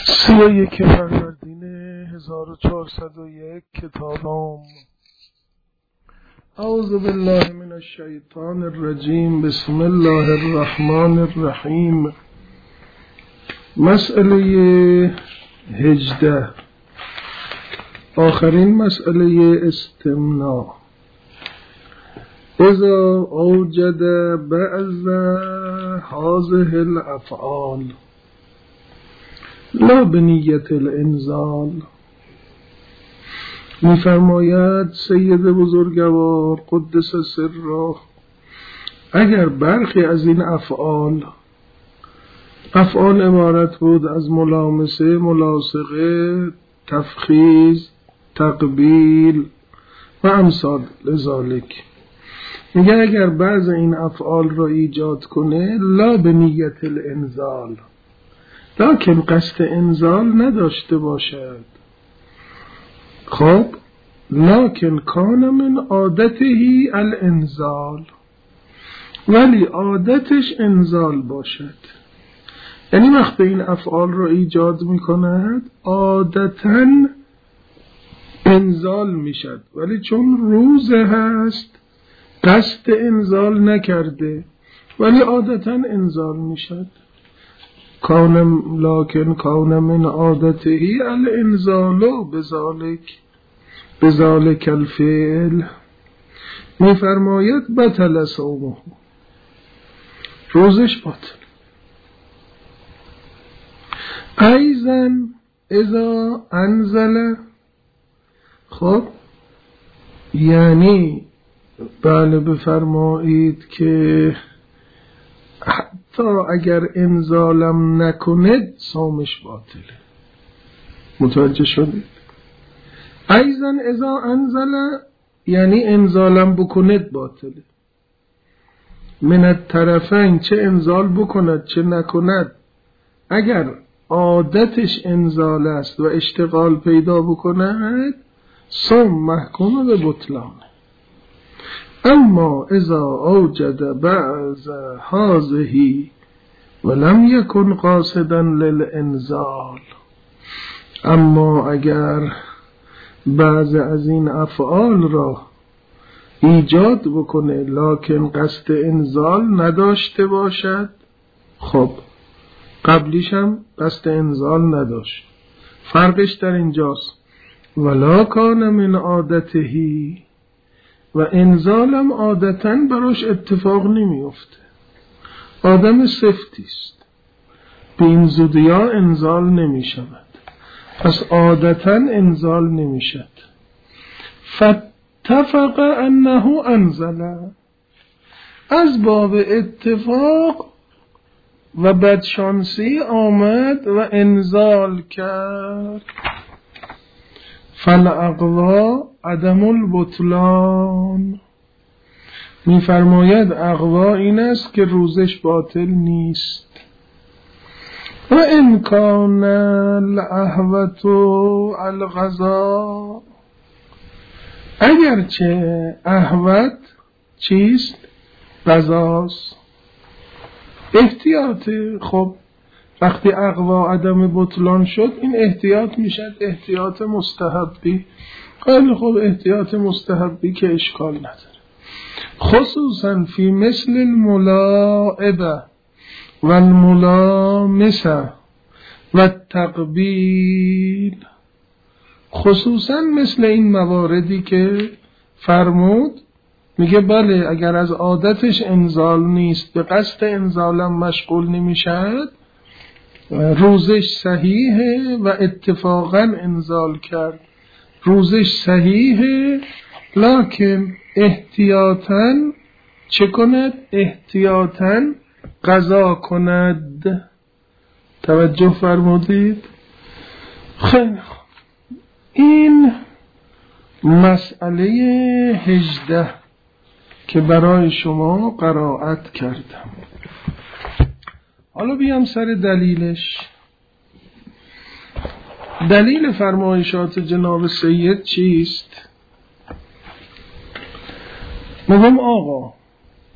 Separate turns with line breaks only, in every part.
31 فروردین 1401 کتابم. اعوذ بالله من الشیطان الرجیم. بسم الله الرحمن الرحیم. مسئله 18، آخرین مسئله استمناء. اذا اوجد بعض هذه الافعال لا بنیت الانزال. می‌فرماید سید بزرگوار قدس سره، اگر برخی از این افعال عبارت بود از ملامسه، ملاصقه، تفخیذ، تقبیل و امثال ذالک، میگه اگر بعض این افعال را ایجاد کنه لا بنیت الانزال، لکن قصد انزال نداشته باشد. خب لکن کان من عادته الانزال، ولی عادتش انزال باشد. یعنی وقتی این افعال را ایجاد میکند عادتاً انزال میشد، ولی چون روزه هست قصد انزال نکرده ولی عادتاً انزال میشد. لكن كان من عادته الانزال بذلك الفعل. میفرماید بطل صومه، روزش باطل. ایضا اذا انزل، خب یعنی بله بفرمایید که حتی اگر انزالم نکند صومش باطله. متوجه شدید؟ ایضا اذا انزل یعنی انزالم بکند باطله. من الطرفین، چه انزال بکند چه نکند، اگر عادتش انزال است و اشتغال پیدا بکند صوم محکوم به بطلانه. اما اذا اوجد بعض هذه ولم يكن قاصدا للانزال، اما اگر بعض از این افعال را ایجاد بکنه لکن قصد انزال نداشته باشد، خب قبلیش هم قصد انزال نداشت، فرقش در اینجاست. ولا کان من عادته، و انزالم عادتاً براش اتفاق نمیفته، آدم سفتیست، به این زودیا انزال نمی شود، پس عادتاً انزال نمی شد. فاتفق انه انزل، از باب اتفاق و بدشانسی آمد و انزال کرد. فالاقوا عدم البطلان، میفرماید اقوا این است که روزش باطل نیست. و امکان الاهوت الغذا، اگرچه اهوت چیست؟ غذاست، احتیاط. خب وقتی اقوا عدم بطلان شد این احتیاط میشد احتیاط مستحبی. خیلی خوب، احتیاط مستحبی که اشکال نداره، خصوصا فی مثل الملاعبه و الملامسه و التقبیل، خصوصا مثل این مواردی که فرمود. میگه بله اگر از عادتش انزال نیست به قصد انزالم مشغول نمیشد روزش صحیحه و اتفاقا انزال کرد، روزش صحیحه، لکن احتیاطاً چه کند؟ احتیاطاً قضا کند. توجه فرمودید؟ خیلی خوب، این مسئله 18 که برای شما قرائت کردم. حالا بیام سر دلیلش. دلیل فرمایشات جناب سید چیست؟ میگم آقا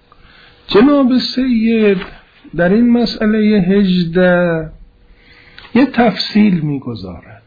جناب سید در این مسئله 18 یه تفصیل میگذارد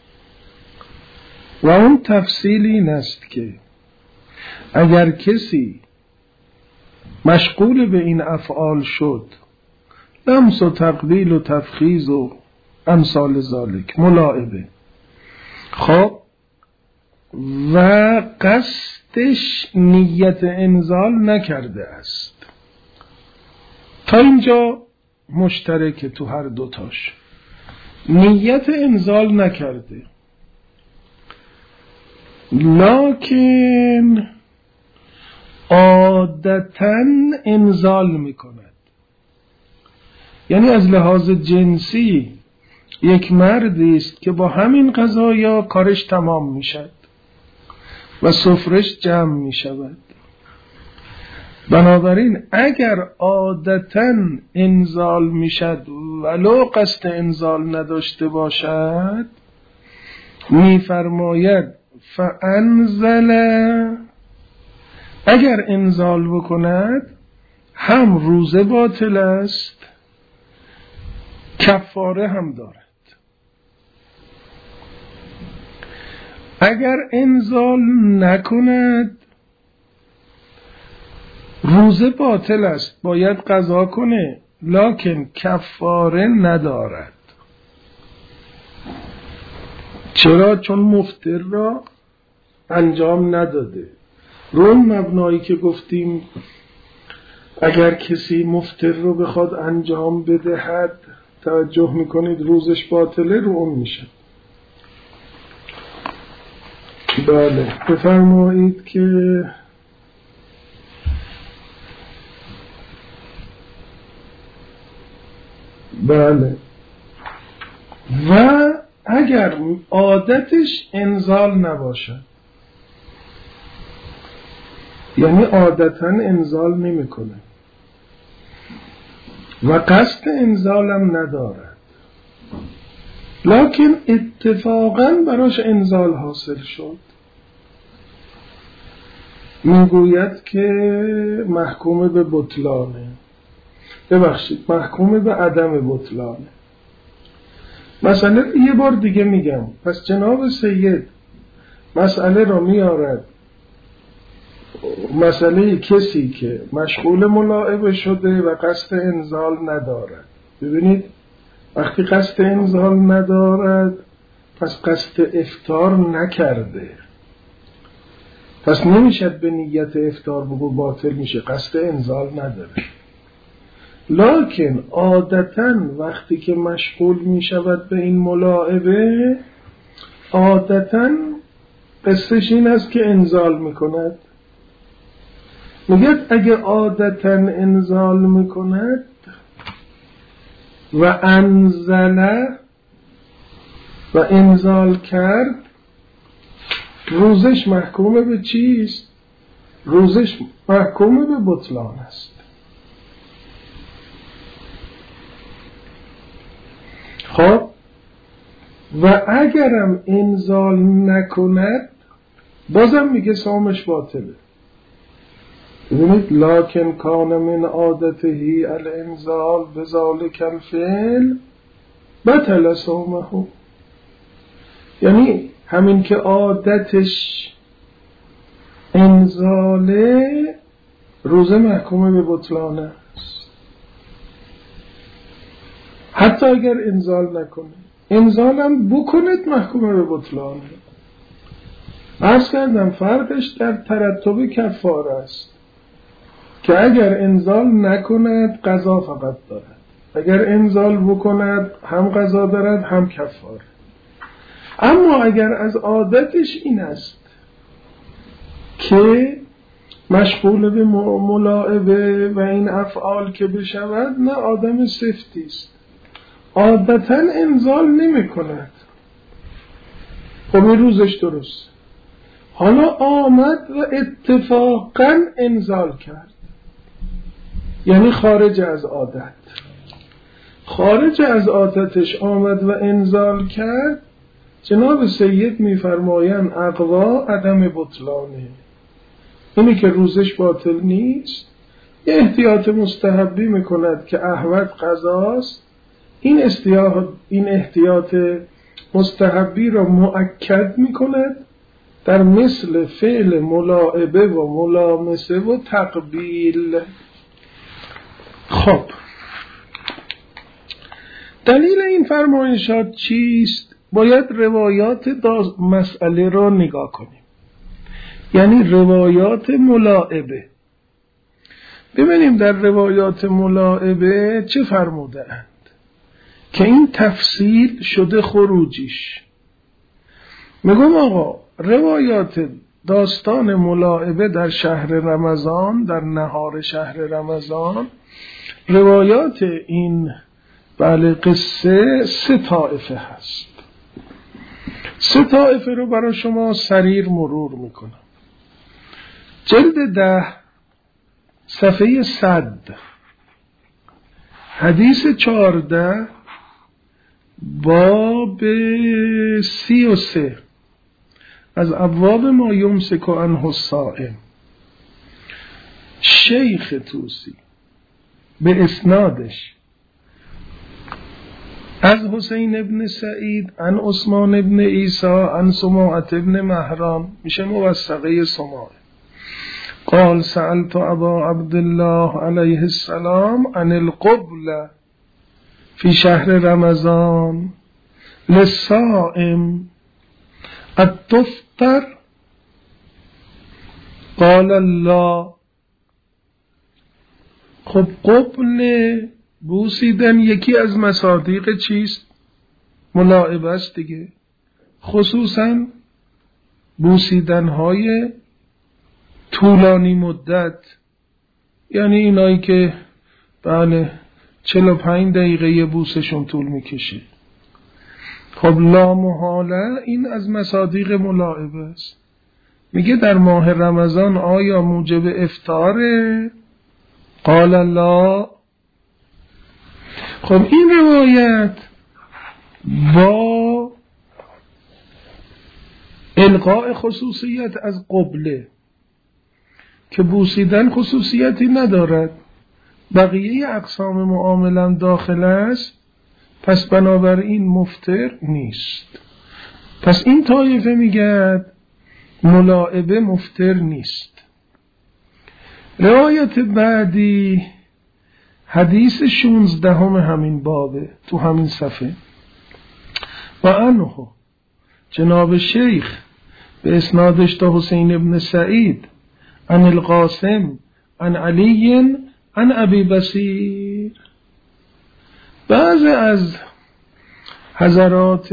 و اون تفصیل این است که اگر کسی مشغول به این افعال شد، لمس و تقبیل و تفخیذ و امثال ذالک، ملاعبه، خب و قصدش نیت انزال نکرده است، تا اینجا مشترک تو هر دوتاش، نیت انزال نکرده لکن عادتاً انزال میکند. یعنی از لحاظ جنسی یک مردی است که با همین قضایا کارش تمام میشد و سفرش جمع میشود. بنابراین اگر عادتاً انزال میشد ولو قصد انزال نداشته باشد، میفرماید فانزل، اگر انزال بکند هم روزه باطل است، کفاره هم دارد. اگر انزال نکند روزه باطل است، باید قضا کنه، لکن کفاره ندارد. چرا؟ چون مفطر را انجام نداده. رو اون مبنایی که گفتیم اگر کسی مفطر رو بخواد انجام بدهد، توجه میکنید روزش باطله، رو اون میشه. بله بفرمایید که بله و اگر عادتش انزال نباشد، یعنی عادتاً انزال نمیکنه و قصد انزالم ندارد، لکن اتفاقاً براش انزال حاصل شد، میگوید که محکوم به بطلانه، ببخشید محکوم به عدم بطلانه. مسئله یه بار دیگه میگم. پس جناب سید مسئله رو میارد، مسئله کسی که مشغول ملاعبه شده و قصد انزال ندارد. ببینید وقتی قصد انزال ندارد پس قصد افطار نکرده، پس نمیشد به نیت افطار بگو باطل میشه، قصد انزال نداره. لکن عادتاً وقتی که مشغول میشود به این ملاعبه، عادتاً قصدش این است که انزال میکند. میگه اگه عادتاً انزال میکند و انزل و انزال کرد، روزش محکومه به چیست؟ روزش محکومه به بطلان است. خب و اگرم انزال نکند بازم میگه صومش باطله. ببینید لکن کان من عادته الانزال بذالک الفعل بطل صومه، یعنی همین که عادتش انزاله روزه محکومه به بطلانه است، حتی اگر انزال نکنه. انزالم بکنید محکومه به بطلانه. عرض کردم فرقش در ترتب کفاره است که اگر انزال نکند قضا فقط دارد، اگر انزال بکند هم قضا دارد هم کفاره. اما اگر از عادتش این است که مشغول به ملاعبه و این افعال که بشود، نه آدم سفتی است، عادتاً انزال نمی کند، خب این روزش درست. حالا آمد و اتفاقاً انزال کرد، یعنی خارج از عادت، خارج از عادتش آمد و انزال کرد، جناب سید میفرمایند اقوا عدم بطلانه، اینی که روزش باطل نیست، یه احتیاط مستحبی میکند که احوط قضاست، این احتیاط مستحبی را مؤکد می کند در مثل فعل ملاعبه و ملامسه و تقبیل. خب دلیل این فرمایشات چیست؟ باید روایات مسئله را نگاه کنیم، یعنی روایات ملاعبه. ببینیم در روایات ملاعبه چه فرمودند که این تفصیل شده خروجیش. میگم آقا روایات داستان ملاعبه در شهر رمضان، در نهار شهر رمضان، روایات این قصه 3 طایفه هست. 3 طایفه رو برای شما سریر مرور میکنم. جلد 10 صفحه 100 حدیث 14 باب 33 از ابواب ما یمسک عنه الصائم، شیخ توسی به اسنادش از حسین ابن سعید عن عثمان ابن عیسی عن سماعة ابن مهران، میشه موثقه سماعه، قال سألت ابا عبدالله علیه السلام عن القبلة في شهر رمضان للصائم التفطر قال لا. خب قبل بوسیدن یکی از مصادیق چیست؟ ملاعبه است دیگه، خصوصا بوسیدن‌های طولانی مدت، یعنی اینایی که 45 دقیقه بوسشون طول میکشه. خب لا محاله این از مصادیق ملاعبه است. میگه در ماه رمضان آیا موجب افطاره؟ قال لا. خب این روایت با الغاء خصوصیت از قبله که بوسیدن خصوصیتی ندارد، بقیه اقسام معاملم داخل است، پس بنابراین مفطر نیست. پس این طایفه میگه ملاعبه مفطر نیست. روایت بعدی حدیث 16 همین بابه، تو همین صفحه، و عنه جناب شیخ به اسنادش تا حسین ابن سعید عن القاسم عن علی عن ابی بصیر. بعض از حضرات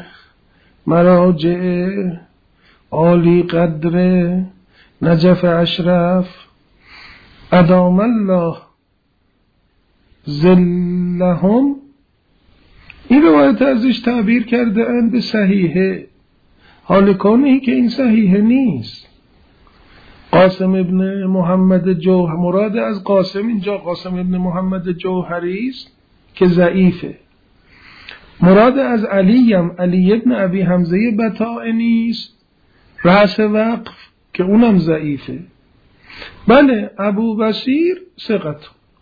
مراجع عالی قدر نجف اشرف ادام الله ظلهم این روایت ازش تعبیر کرده اند به صحیحه، حال کنی که این صحیحه نیست. قاسم ابن محمد جوهر، مراد از قاسم اینجا قاسم ابن محمد جوهری است که ضعیفه. مراد از علی ابن ابی حمزه بطائنی است رأس وقف که اونم ضعیفه. بله ابو بصیر ثقت،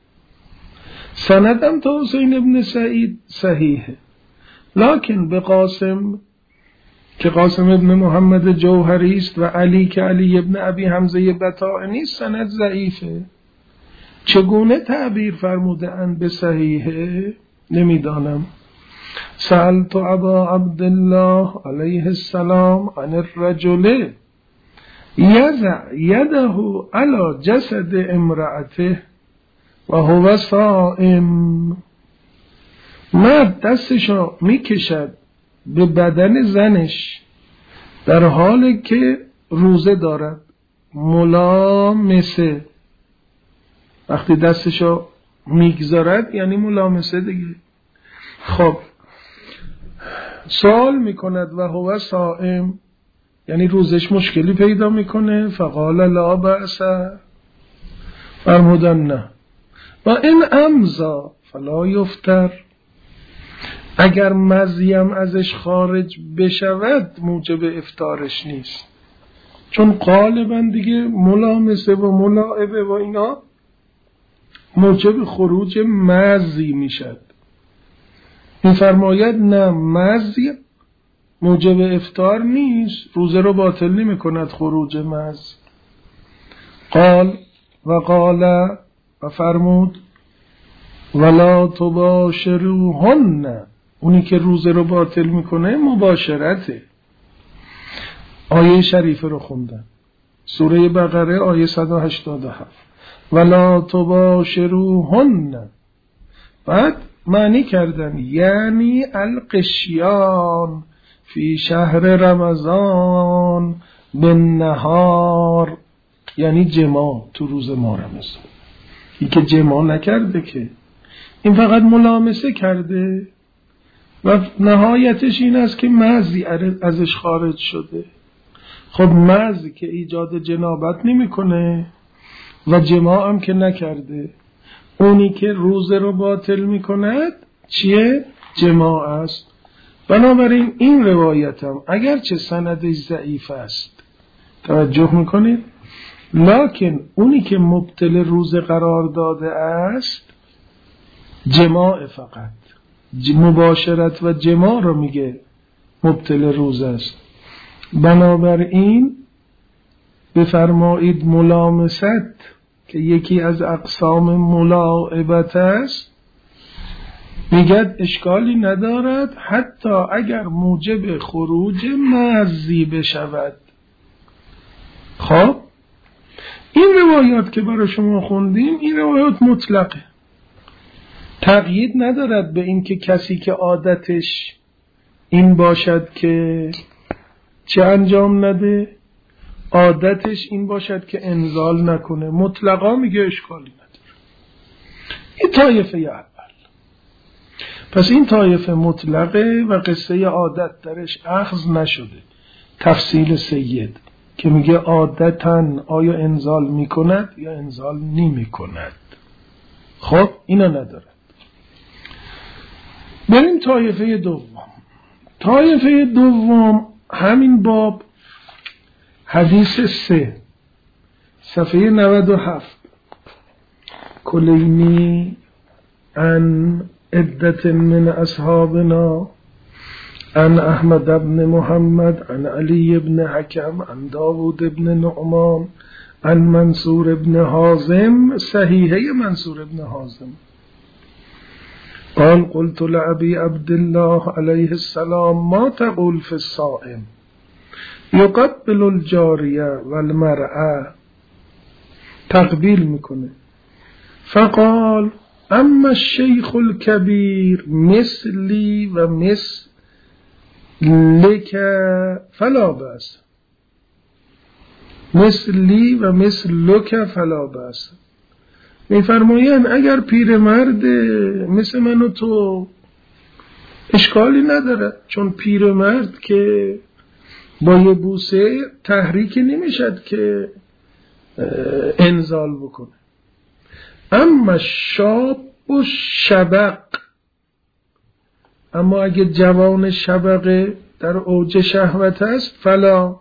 سندم تا حسین ابن سعید صحیحه، لکن به قاسم که قاسم ابن محمد جوهری است و علی که علی ابن ابی حمزه بطائنی سند ضعیفه. چگونه تعبیر فرموده اند به صحیحه نمیدانم. سألت ابا عبدالله علیه السلام عن الرجل یضع یده علی جسد امرأته و هو صائم. مرد دستشو میکشد به بدن زنش در حالی که روزه دارد. ملامسه، وقتی دستشو میگذارد یعنی ملامسه دیگه. خب سوال میکند و هو صائم، یعنی روزش مشکلی پیدا میکنه. فقال لا بأس، فرمودن نه. و این امضا فلا یفطر، اگر مزیم ازش خارج بشود موجب افطارش نیست، چون غالبا دیگه ملامسه و ملاعبه و اینا موجب خروج مزی میشد. میفرماید نه، مزی موجب افطار نیست، روزه رو باطل نمی کند خروج مز. قال و فرمود ولا تباشروهن، اونی که روزه رو باطل میکنه مباشرته. آیه شریفه رو خوندن، سوره بقره آیه 187. ولا تباشروهن، بعد معنی کردن یعنی القشیان فی شهر رمضان بالنهار، یعنی جماع تو روز ماه رمضان. این که جماع نکرده، که این فقط ملامسه کرده و نهایتش این است که مزی ازش خارج شده. خب مزی که ایجاد جنابت نمیکنه و جماع هم که نکرده، اونی که روزه رو باطل میکند چیه؟ جماع است. بنابراین این روایت هم اگرچه سندش ضعیف است، توجه میکنید، لکن اونی که مبطل روزه قرار داده است جماع، فقط مباشرت و جماع رو میگه مبطل روزه است. بنابراین بفرمایید ملامست که یکی از اقسام ملاعبت است، میگه اشکالی ندارد حتی اگر موجب خروج مزی بشود. خب این روایات که برای شما خوندیم این روایات مطلقه، تقیید ندارد به این که کسی که عادتش این باشد که چه انجام نده، عادتش این باشد که انزال نکنه، مطلقا میگه اشکالی نداره. این طایفه اول. پس این طایفه مطلقه و قصه عادت درش اخذ نشده. تفصیل سید که میگه عادتاً آیا انزال میکند یا انزال نمیکند. خب اینا نداره. بریم طایفه دوم. طایفه دوم همین باب حدیث 3 صفحه 97. کلینی ان عدت من اصحابنا عن احمد بن محمد عن علی بن حکم عن داود بن نعمان عن منصور بن حازم، صحیحه منصور بن حازم، قال قلت لأبي عبد الله عليه السلام ما تقول في الصائم يقبل الجارية والمرأة، تقبیل میکنه، فقال اما الشيخ الكبير مثلي و مثلك فلا بأس، مثلی و مثلک فلا بأس. میفرمایند اگر پیرمرد مثل من و تو اشکالی نداره، چون پیرمرد که با یه بوسه تحریک نمیشد که انزال بکنه. اما شاب و شبق، اما اگه جوان شبقه در اوج شهوت است فلا،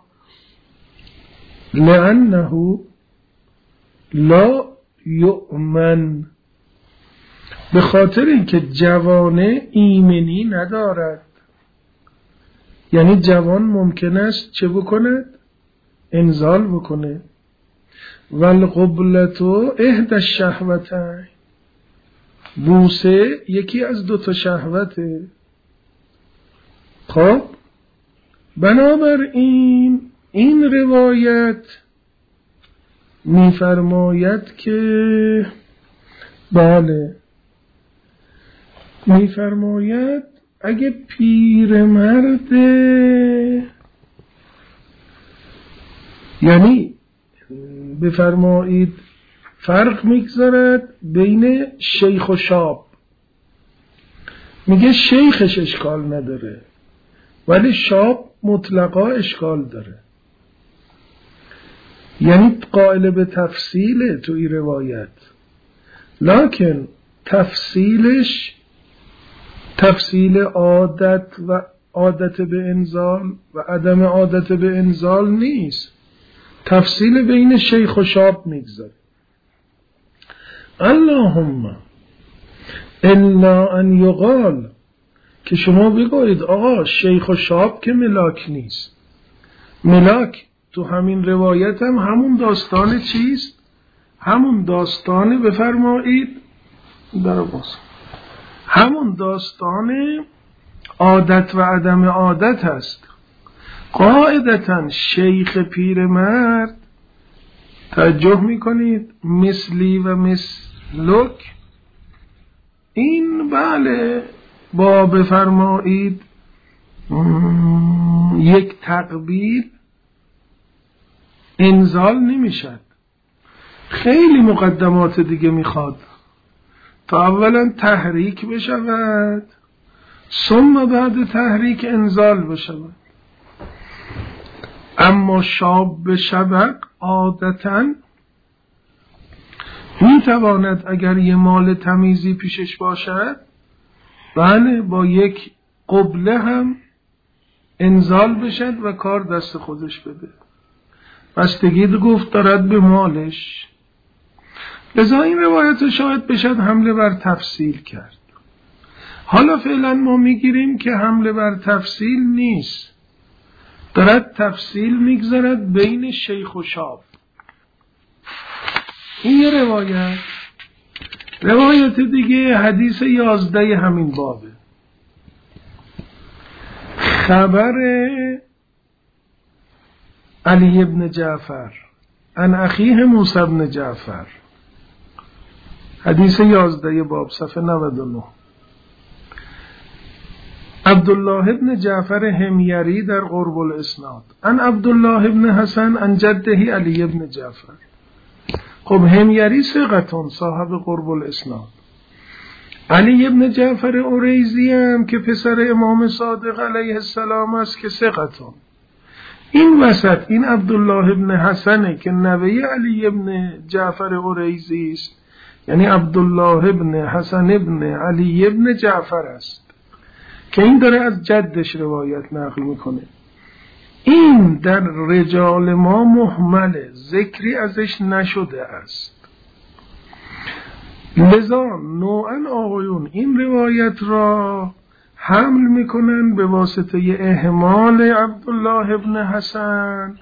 لأنه لا یؤمن، به خاطر اینکه جوانه ایمنی ندارد. یعنی جوان ممکن است چه بکند؟ انزال بکنه. والقبلتو احد الشهوتین، بوسه یکی از دوتا شهوته. خب بنابراین این روایت میفرماید که بله، میفرماید اگه پیرمرد، یعنی بفرمایید فرق میگذارد بین شیخ و شاب. میگه شیخش اشکال نداره ولی شاب مطلقا اشکال داره. یعنی قائل به تفصیله تو این روایت، لکن تفصیلش تفصیل عادت و عادت به انزال و عدم عادت به انزال نیست، تفصیل بین شیخ و شاب میگذاره. اللهم الا ان یقال که شما بگویید آقا شیخ و شاب که ملاک نیست. ملاک تو همین روایت هم همون داستان چیست؟ همون داستان بفرمایید همون داستان عادت و عدم عادت هست. قاعدتا شیخ پیرمرد، توجه میکنید، مثلی و مثلک، این بله با بفرمایید یک تقبیل انزال نمیشد. خیلی مقدمات دیگه میخواد تا اولا تحریک بشود ثم بعد تحریک انزال بشود. اما شاب شبق عادتاً میتواند اگر یه مال تمیزی پیشش باشد بله با یک قبله هم انزال بشد و کار دست خودش بده. بستگی گفت دارد به مالش. لذا این روایت شاید بشد حمله بر تفصیل کرد. حالا فعلا ما میگیریم که حمله بر تفصیل نیست، دارد تفصیل میگذارد بین شیخ و شاب. این یه روایت دیگه حدیث 11 همین بابه. خبر علی ابن جعفر عن اخیه موسی ابن جعفر، حدیث 11 باب صفحه 99. عبدالله ابن جعفر حمیری در قرب الاسناد عن عبدالله ابن حسن عن جده علی ابن جعفر. خب حمیری ثقتون صاحب قرب الاسناد. علی ابن جعفر اوریزی هم که پسر امام صادق علیه السلام است که ثقتون. این وسط این عبدالله ابن حسنه که نوه علی ابن جعفر اوریزی است، یعنی عبدالله ابن حسن ابن علی ابن جعفر است که این داره از جدش روایت نقل میکنه. این در رجال ما مهمله، ذکری ازش نشده است. لذا نوعا آقایون این روایت را حمل میکنن به واسطه اهمال عبدالله ابن حسن،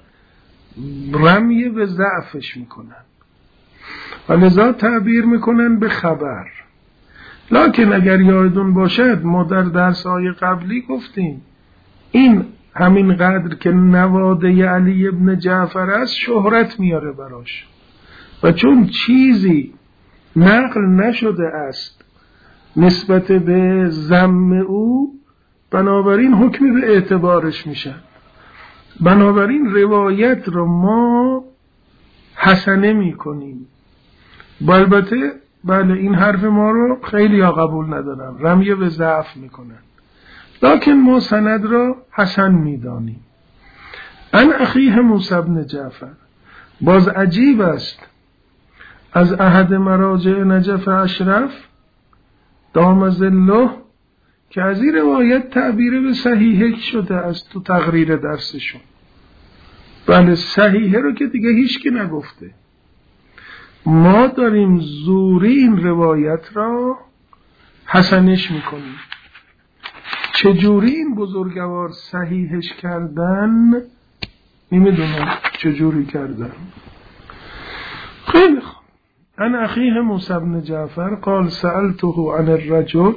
رمی به ضعفش میکنن و لذا تعبیر میکنن به خبر. لکن اگر یادتون باشد ما در درس‌های قبلی گفتیم این همین قدر که نواده علی ابن جعفر است شهرت میاره براش و چون چیزی نقل نشده است نسبت به ذم او، بنابراین حکمی به اعتبارش میشه. بنابراین روایت رو ما حسنه میکنیم. البته بله این حرف ما رو خیلی ها قبول ندارن، رمیه به ضعف میکنن، لکن ما سند را حسن میدانیم. ان اخیه موسی بن جعفر، باز عجیب است از احد مراجع نجف اشرف دام ظله که از این روایت تعبیر به صحیحه شده است تو تقریر درسشون. بله صحیحه رو که دیگه هیچ کی نگفته، ما داریم زوری این روایت را حسنش میکنیم. چجوری این بزرگوار صحیحش کردن نمیدونم چجوری کردن. خیلی خوب. ان اخیه موسی بن جعفر قال سألته عن الرجل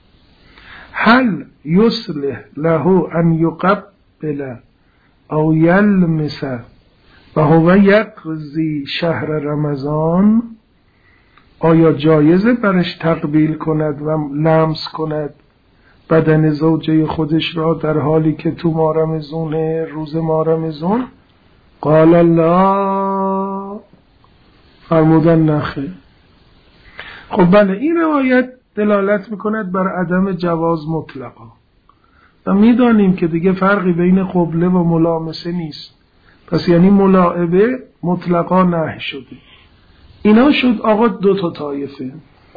هل يصلح له ان يقبل او يلمس و هو یقضی شهر رمضان، آیا جایزه برش تقبیل کند و لمس کند بدن زوجه خودش را در حالی که تو ماه رمضان، روز ماه رمضان؟ قال الله، فرمودن نخیر. خب بله این روایت دلالت میکند بر عدم جواز مطلقا و میدانیم که دیگه فرقی بین قبله و ملامسه نیست، پس یعنی ملاعبه مطلقا نهی شده. اینا شد آقا دو تا طایفه.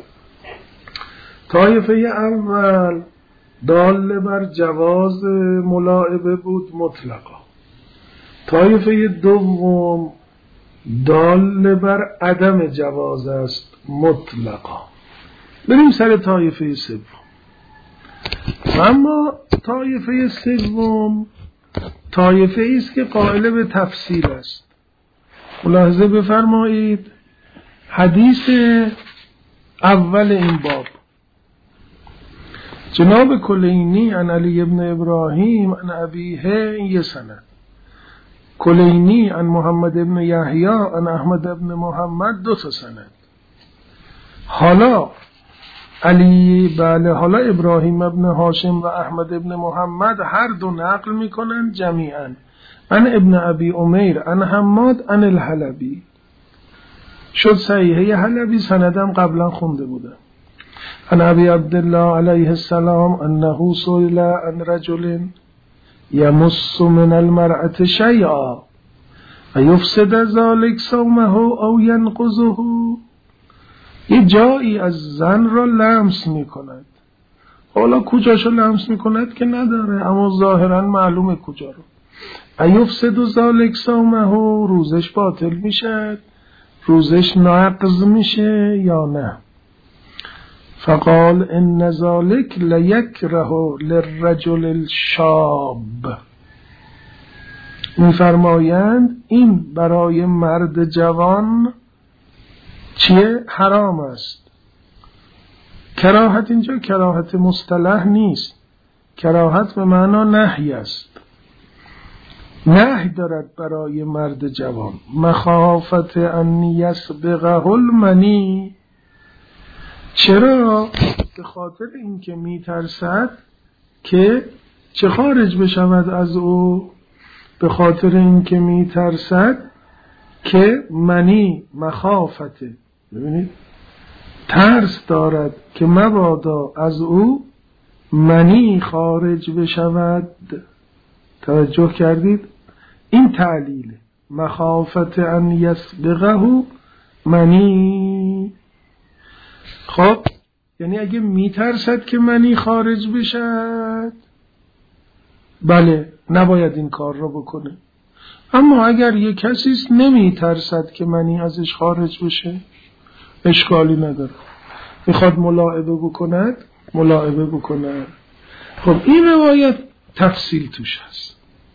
طایفه اول دال بر جواز ملاعبه بود مطلقا، طایفه دوم دال بر عدم جواز است مطلقا. بریم سر طایفه سوم. اما طایفه سوم طایفه است که قائل به تفصیل است. ملاحظه بفرمایید حدیث اول این باب جناب کلینی عن علی ابن ابراهیم عن ابیه، این یه سند. کلینی عن محمد ابن یحیی عن احمد ابن محمد، 2 تا سند. حالا علی حالا ابراهیم ابن هاشم و احمد ابن محمد هر دو نقل میکنن جمیعا عن ابن ابی امیر عن حماد عن الحلبی. شد صحیحه حلبی، سندم قبلا خونده بودم. عن ابی عبدالله علیه السلام انه سئل عن رجل یمس من المرأة شیئا ایفسد ذلک صومه او ینقضه. یه جایی از زن را لمس میکند، حالا کجاشو لمس میکند که نداره، اما ظاهرا معلومه کجا رو. ایفسد ذلک صومه، روزش باطل میشه، روزش ناقض میشه یا نه؟ فقال ان ذلك لیکره للرجل الشاب. میفرمایند این برای مرد جوان چیه؟ حرام است. کراهت اینجا کراهت مصطلح نیست، کراهت به معنا نهی است. نهی دارد برای مرد جوان، مخافت ان یسبقه المنی. چرا؟ به خاطر اینکه میترسد که چه خارج بشود از او، به خاطر اینکه میترسد که منی، مخافته، ببینید ترس دارد که مبادا از او منی خارج بشود. توجه کردید؟ این تعلیل مخافت ان یسبقه منی. خب یعنی اگه میترسد که منی خارج بشد، بله نباید این کار را بکنه. اما اگر یک کسی است نمیترسد که منی ازش خارج بشه، اشکالی نداره، میخواد ملاعبه بکند ملاعبه بکند. خب این روایت تفصیل توش هست.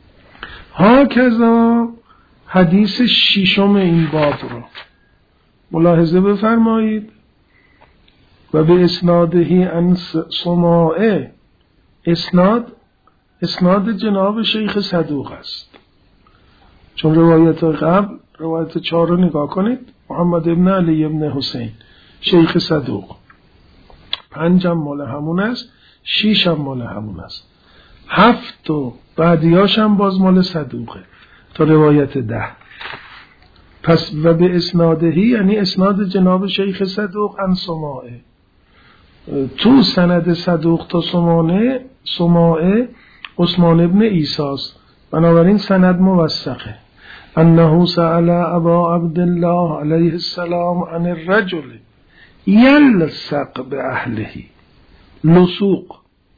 هاکذا حدیث 6 این باب رو ملاحظه بفرمایید. و به اسنادهی ان سماعه، اسناد جناب شیخ صدوق است. چون روایت قبل روایت 4 رو نگاه کنید، محمد ابن علی ابن حسین شیخ صدوق، 5 مال همون است، 6 مال همون است، 7 و بعدیاش هم باز مال صدوقه تا روایت 10. پس و به اسنادهی یعنی اسناد جناب شیخ صدوق ان سماعه. تو سند صدوق تا سماعه عثمان ابن عیساست، بنابراین سند موثقه. انه سأل ابا عبدالله علیه السلام عن الرجل یلصق به اهلهی. لصوق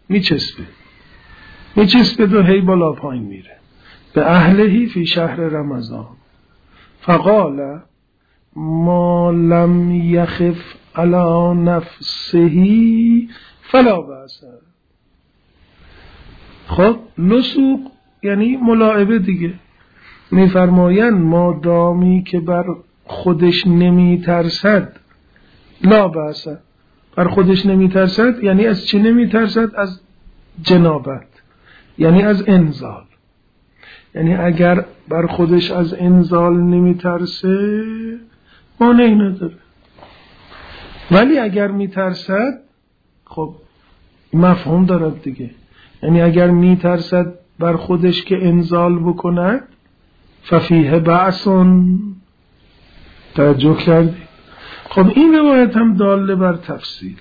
میچسبه دو هی بالا پایین میره. به اهلهی فی شهر رمضان. فقال ما لم یخف علی نفسه فلا بأس. خب لصوق یعنی ملاعبه دیگه. میفرمایند مادامی که بر خودش نمیترسد لا بأس. بر خودش نمیترسد یعنی از چی نمیترسد؟ از جنابت، یعنی از انزال. یعنی اگر بر خودش از انزال نمیترسه مانعی نداره، ولی اگر میترسد خب مفهوم دارد دیگه. یعنی اگر میترسد بر خودش که انزال بکند ففیه بأسون. توجه کردی؟ خب این روایت هم داله بر تفصیله.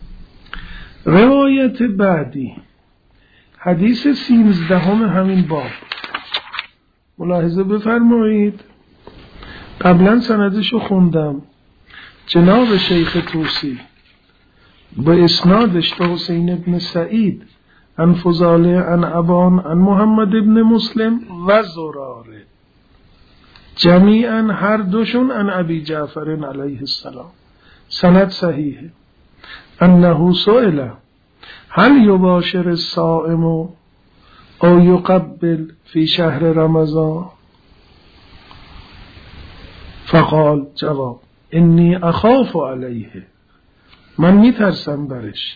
روایت بعدی حدیث 13 همین باب ملاحظه بفرمایید. قبلا سندشو خوندم. جناب شیخ طوسی با اسنادش تا حسین ابن سعید عن فضاله عن ابان عن محمد ابن مسلم و زراره، جمیعا هر دوشون عن ابی جعفر علیه السلام، سند صحیحه. انه سئل هل یباشر الصائم او یقبل فی شهر رمضان؟ فقال جواب انی اخاف علیه، من میترسم برش.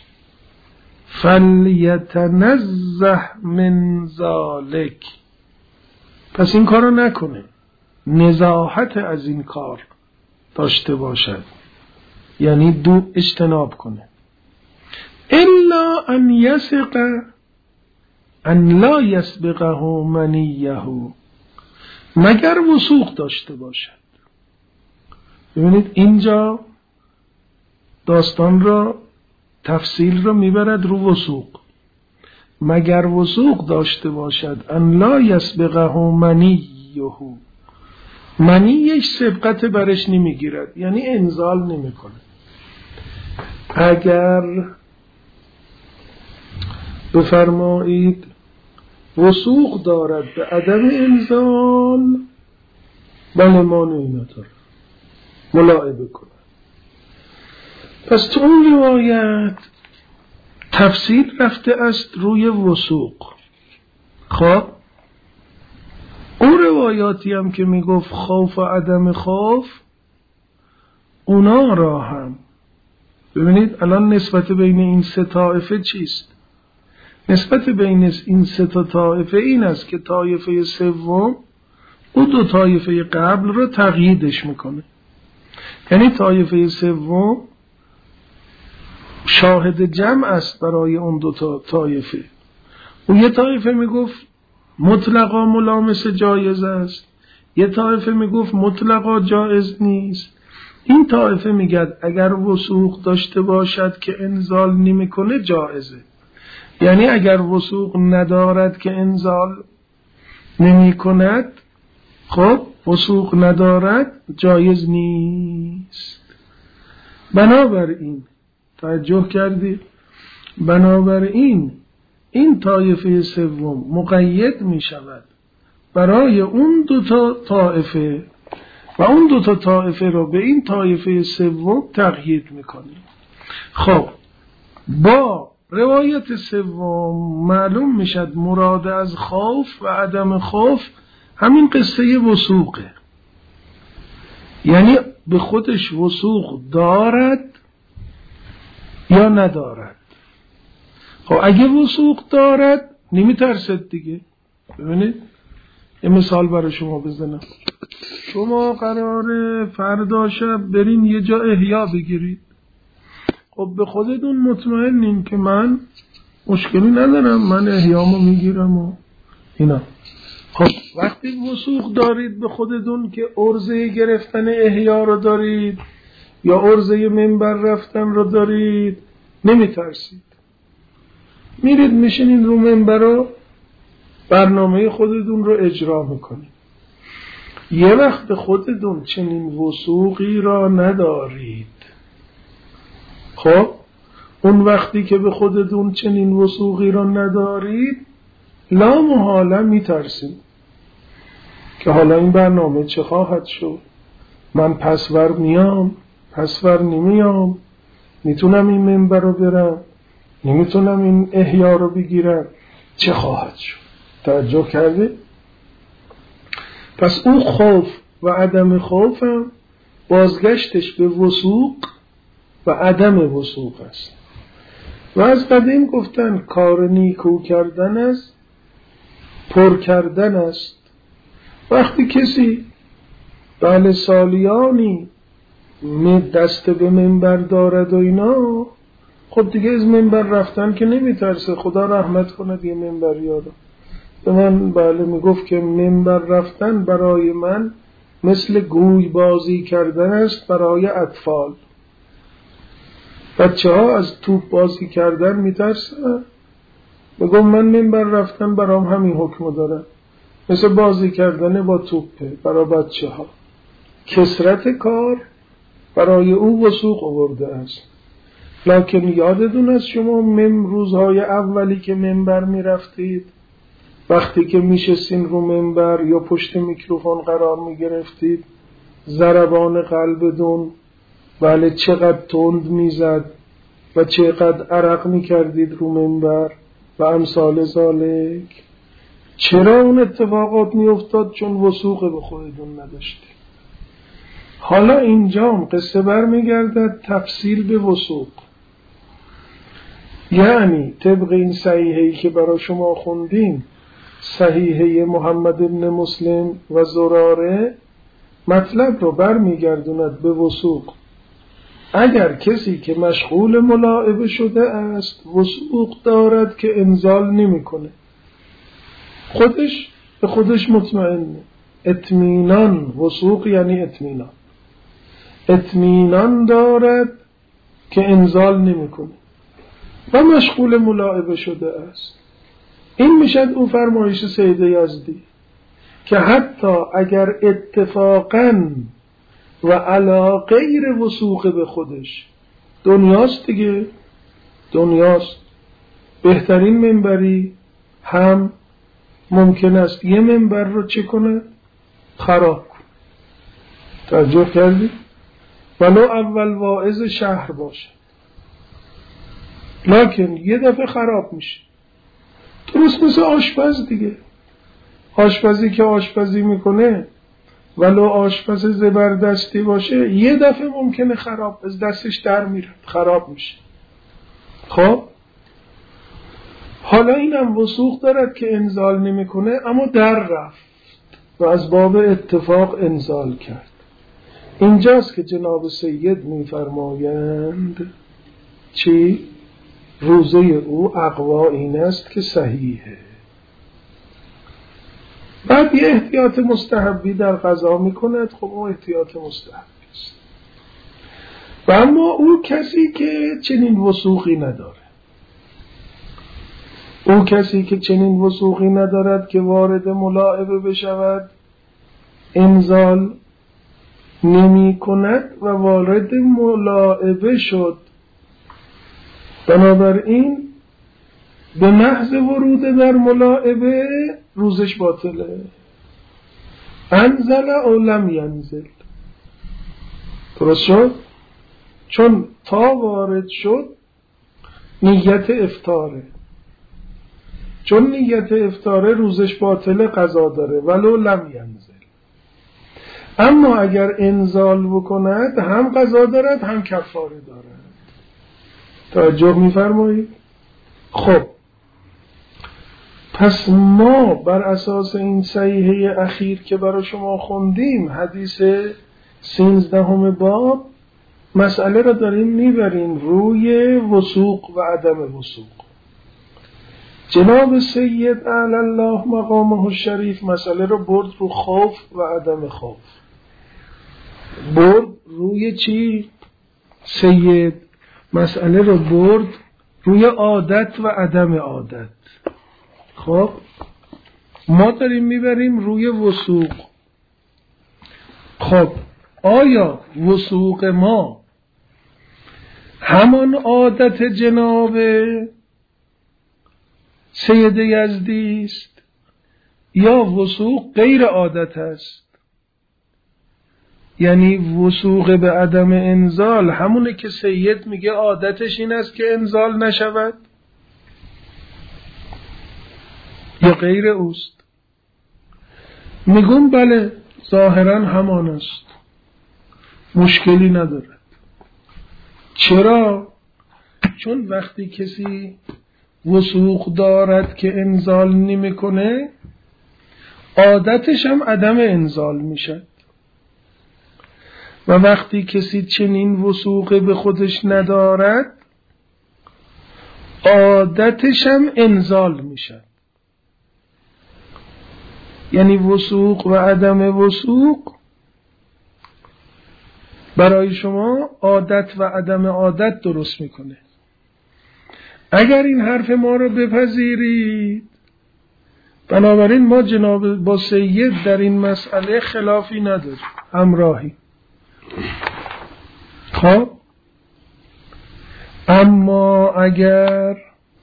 فلیتنزه من ذالک، پس این کارو نکنه، نزاحت از این کار داشته باشد، یعنی دو اجتناب کنه. الا ان یسق ان لا یسبقه منیه، مگر وثوق داشته باشد. ببینید اینجا داستان را تفصیل را میبرد رو وثوق. مگر وثوق داشته باشد، ان لا یسبقه منیه، منیش سبقت برش نمیگیرد، یعنی انزال نمیکنه. اگر بفرمایید وثوق دارد به عدم انزال، بله ما نمیتونه ملاعبه کنه. پس تو اون روایت تفسیر رفته است روی وثوق. خب اون روایاتی هم که میگفت خوف و عدم خوف، اونا را هم ببینید. الان نسبت بین این سه طایفه چیست؟ نسبت بین این سه طایفه این است که طایفه سوم او دو طایفه قبل را تقییدش میکنه. یعنی طایفه سوم شاهد جمع است برای اون دو طایفه. او یه طایفه میگفت مطلقا ملامسه جایز است، یه طایفه میگفت مطلقا جایز نیست. این طایفه میگد اگر وثوق داشته باشد که انزال نمیکنه جایزه، یعنی اگر وثوق ندارد که انزال نمی کند، خب وثوق ندارد جایز نیست. بنابراین توجه کردید، بنابراین این طایفه سوم مقید می شود برای اون دو طایفه و اون دو طایفه رو به این طایفه سوم تقیید میکنه. خب با روایت سوم معلوم میشد مراد از خوف و عدم خوف همین قصه وثوقه، یعنی به خودش وثوق دارد یا ندارد. خب اگه وثوق دارد نمیترسد دیگه. ببینید یه مثال برای شما بزنم. شما قراره فردا شب برین یه جا احیا بگیرید، خب به خودتون مطمئنین که من مشکلی ندارم، من احیامو میگیرم و اینا. خب وقتی وثوق دارید به خودتون که عرضه گرفتن احیا رو دارید یا عرضه منبر رفتن رو دارید، نمیترسید، میرید میشینید رو منبر رو برنامه خودتون رو اجرا میکنید. یه وقت به خودتون چنین وثوقی را ندارید، خب اون وقتی که به خودتون چنین وثوقی را ندارید لا محاله میترسید که حالا این برنامه چه خواهد شد، من پسور میام پسور نمیام، میتونم این منبر رو برم نمیتونم این احیا رو بگیرم، چه خواهد شد. توجه کردید؟ پس اون خوف و عدم خوفم بازگشتش به وثوق و عدم وثوق است. و از قدیم گفتن کار نیکو کردن است، پر کردن است. وقتی کسی بله سالیانی دست به منبر دارد و اینا، خب دیگه از منبر رفتن که نمیترسه. خدا رحمت کنه دیگه منبر یادم به من بله میگفت که منبر رفتن برای من مثل گوی بازی کردن است برای اطفال. بچه ها از توپ بازی کردن میترسن، میگم من منبر رفتن برام همین حکم داره، مثل بازی کردن با توپه برای بچه ها. کثرت کار برای او وثوق آورده است. لکن یادتون است شما روزهای اولی که منبر میرفتید، وقتی که میشستین رو منبر یا پشت میکروفون قرار میگرفتید، ضربان قلبتون بله چقدر تند میزد، و چقدر عرق میکردید رو منبر و امثال ذالک. چرا اون اتفاقات میافتاد؟ چون وثوق به خودتون نداشتید. حالا اینجام قصه برمیگردد تفصیل به وثوق، یعنی طبق این صحیحه‌ای که برای شما خوندیم، صحیحه محمد بن مسلم و زراره، مطلب رو برمیگردوند به وثوق. اگر کسی که مشغول ملاعبه شده است وثوق دارد که انزال نمی کنه، خودش به خودش مطمئنه، اطمینان، وثوق یعنی اطمینان، اطمینان دارد که انزال نمی کنه و مشغول ملاعبه شده است، این میشد او فرمایش سید یزدی که حتی اگر اتفاقاً و علا غیر وثوق به خودش، دنیاست دیگه، دنیاست، بهترین منبری هم ممکن است یه منبر رو چه کنه؟ خراب کنه. توجه کردی؟ ولو اول واعظ شهر باشه، لکن یه دفعه خراب میشه. درست مثل آشپز دیگه، آشپزی که آشپزی میکنه ولو آشپز زبردستی باشه یه دفعه ممکنه خراب، از دستش در میره، خراب میشه. خب حالا اینم وثوق دارد که انزال نمیکنه، اما در رفت و از باب اتفاق انزال کرد. اینجاست که جناب سید میفرمایند چی؟ روزه او اقوا این است که صحیحه. بعد یه احتیاط مستحبی در قضا میکند، خب اون احتیاط مستحبی است. و اما او کسی که چنین وثوقی نداره، او کسی که چنین وثوقی ندارد که وارد ملاعبه بشود، انزال نمی کند و وارد ملاعبه شد، بنابراین به محض ورود در ملاعبه روزش باطله. انزل او لم ینزل، درست شد؟ چون تا وارد شد نیت افطاره، چون نیت افطاره روزش باطله، قضا داره ولو لم ینزل. اما اگر انزال بکند هم قضا دارد هم کفاره دارد. توجه می‌فرمایید؟ خب پس ما بر اساس این صحیحه اخیر که برای شما خوندیم، حدیث 13 باب، مسئله را داریم میبریم روی وثوق و عدم وثوق. جناب سید اعلی الله مقامه الشریف مسئله را برد رو خوف و عدم خوف. برد روی چی؟ سید مسئله را برد روی عادت و عدم عادت. خب ما داریم میبریم روی وثوق. خب آیا وثوق ما همان عادت جناب سید یزدی است یا وثوق غیر عادت است؟ یعنی وثوق به عدم انزال همونه که سید میگه عادتش این است که انزال نشود یا غیر اوست؟ میگم بله، ظاهرا همان است، مشکلی ندارد. چرا؟ چون وقتی کسی وثوق دارد که انزال نمیکنه، عادتش هم عدم انزال میشه. و وقتی کسی چنین وثوق به خودش ندارد، عادتش هم انزال میشه. یعنی وثوق و عدم وثوق برای شما عادت و عدم عادت درست میکنه. اگر این حرف ما رو بپذیرید، بنابراین ما جناب با سید در این مسئله خلافی نداریم، همراهی. خب اما اگر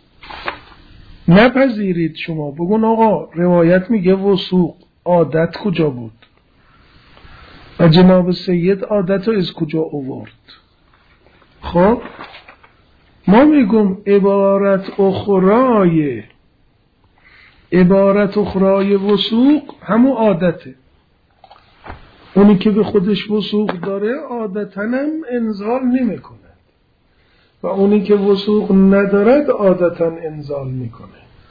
نپذیرید، شما بگون آقا روایت میگه وثوق، عادت کجا بود و جناب سید عادت رو از کجا آورد؟ خب ما میگم عبارت اخرای وثوق همون عادته. اونی که به خودش وثوق داره عادتاً هم انزال نمیکنه و اونی که وثوق ندارد عادتاً انزال میکنه.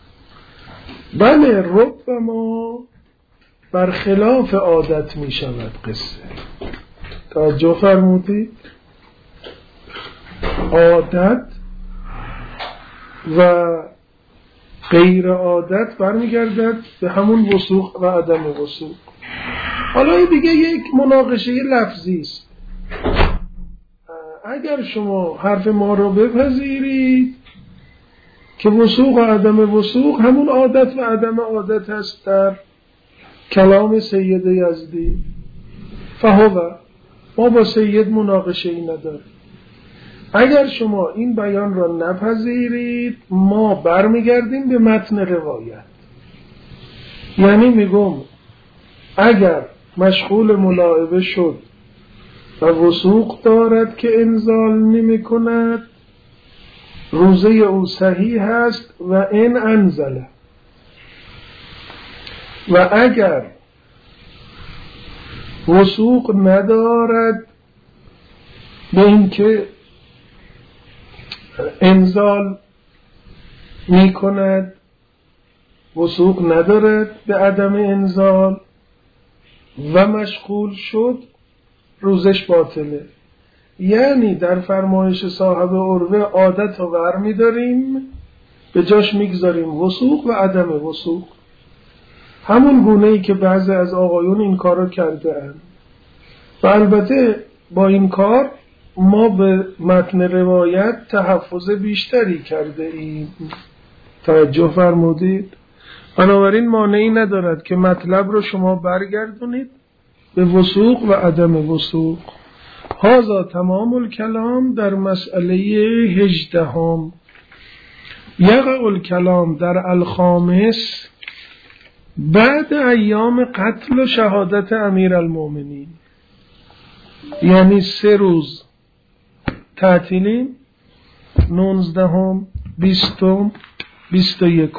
بله ربما برخلاف عادت میشود قصه. توجه فرمودید؟ عادت و غیر عادت برمیگردد به همون وثوق و عدم وثوق. حالا این دیگه یک مناقشه لفظی است. اگر شما حرف ما رو بپذیرید که وثوق و عدم وثوق همون عادت و عدم عادت هست در کلام سید یزدی، فهو، ما با سید مناقشه ای نداریم. اگر شما این بیان را نپذیرید ما برمیگردیم به متن روایت. یعنی میگم اگر مشغول ملاعبه شد و وثوق دارد که انزال نمی کند روزه او صحیح هست و این انزله، و اگر وثوق ندارد به این که انزال می کند، وثوق ندارد به عدم انزال و مشغول شد روزش باطله. یعنی در فرمایش صاحب عروه عادت رو برمی داریم به جاش میگذاریم وثوق و عدم وثوق، همون گونه‌ای که بعضی از آقایون این کار رو کرده اند. و البته با این کار ما به متن روایت تحفظ بیشتری کرده ایم. توجه فرمودید؟ بنابراین مانعی ندارد که مطلب رو شما برگردونید به وثوق و عدم وثوق. هذا تمام الکلام در مسئله 18. یقع الکلام در الخامس بعد ایام قتل و شهادت امیر المؤمنین، یعنی 3 روز تعطیلیم، 19، 20، 21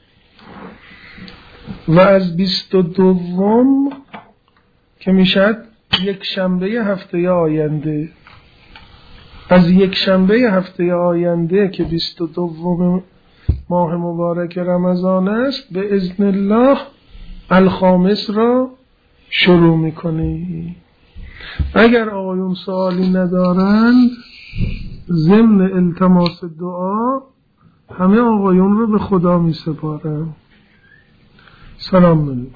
و از 22 که میشد یک شنبه هفته آینده. از یک شنبه هفته آینده که 22 ماه مبارک رمضان است به اذن الله الخامس را شروع میکنی. اگر آقایون سوالی ندارند ضمن التماس دعا همه آقایون رو به خدا می سپارم. سلام علیکم.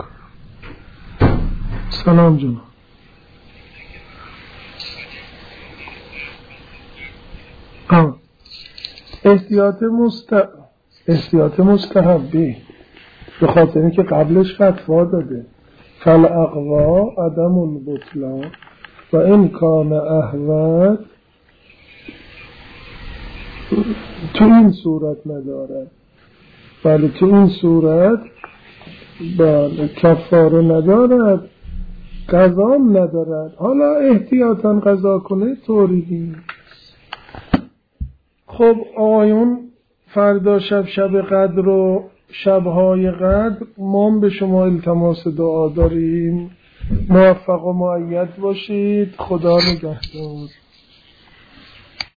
سلام جناب. احتیاط مستحبی به خاطر اینکه قبلش فتوا داده فالاقوا عدم البطلان و این کان احوت تو این صورت ندارد. بله تو این صورت بله کفاره ندارد، قضا ندارد. حالا احتیاطاً قضا کنه طوری. خب آقایون فردا شب قدر و شبهای قدر ما به شما التماس دعا داریم. موفق و مؤید باشید. خدا نگهدار.